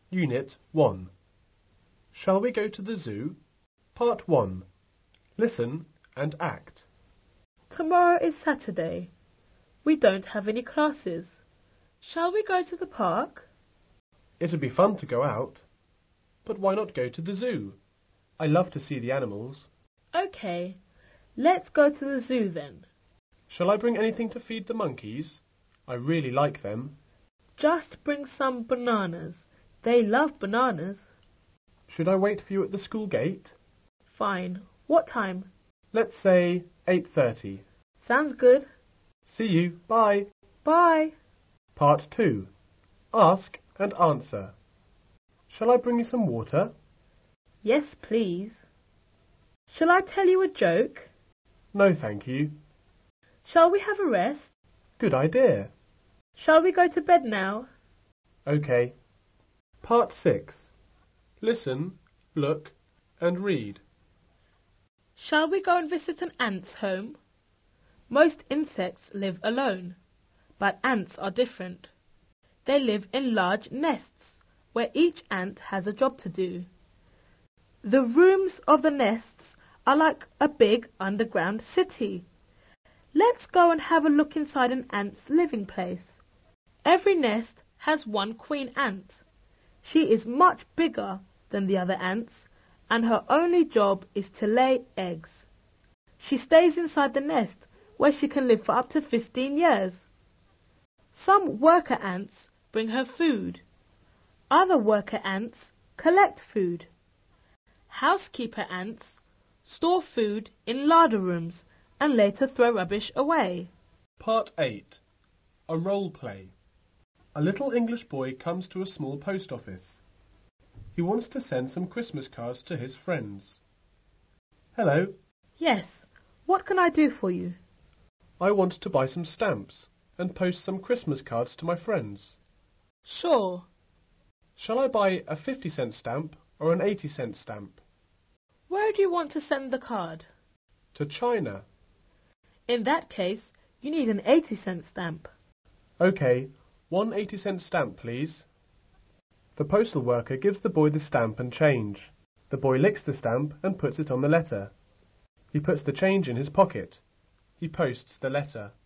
Unit 1. Shall we go to the zoo? Part 1. Listen and act. Tomorrow is Saturday. We don't have any classes. Shall we go to the park? It'd be fun to go out. But why not go to the zoo? I love to see the animals. Okay, let's go to the zoo then. Shall I bring anything to feed the monkeys? I really like them. Just bring some bananas. They love bananas. Should I wait for you at the school gate? Fine. What time? Let's say 8:30. Sounds good. See you. Bye. Bye. Part 2. Ask and answer. Shall I bring you some water? Yes, please. Shall I tell you a joke? No, thank you. Shall we have a rest? Good idea. Shall we go to bed now? OK. Part 6. Listen, look, and read. Shall we go and visit an ant's home? Most insects live alone, but ants are different. They live in large nests, where each ant has a job to do. The rooms of the nests are like a big underground city. Let's go and have a look inside an ant's living place. Every nest has one queen ant. She is much bigger than the other ants, and her only job is to lay eggs. She stays inside the nest, where she can live for up to 15 years. Some worker ants bring her food. Other worker ants collect food. Housekeeper ants store food in larder rooms and later throw rubbish away. Part 8. A role play. A little English boy comes to a small post office. He wants to send some Christmas cards to his friends. Hello. Yes, what can I do for you? I want to buy some stamps and post some Christmas cards to my friends. Sure. Shall I buy a 50-cent stamp or an 80-cent stamp? Where do you want to send the card? To China. In that case, you need an 80-cent stamp. OK, one 80-cent stamp, please. The postal worker gives the boy the stamp and change. The boy licks the stamp and puts it on the letter. He puts the change in his pocket. He posts the letter.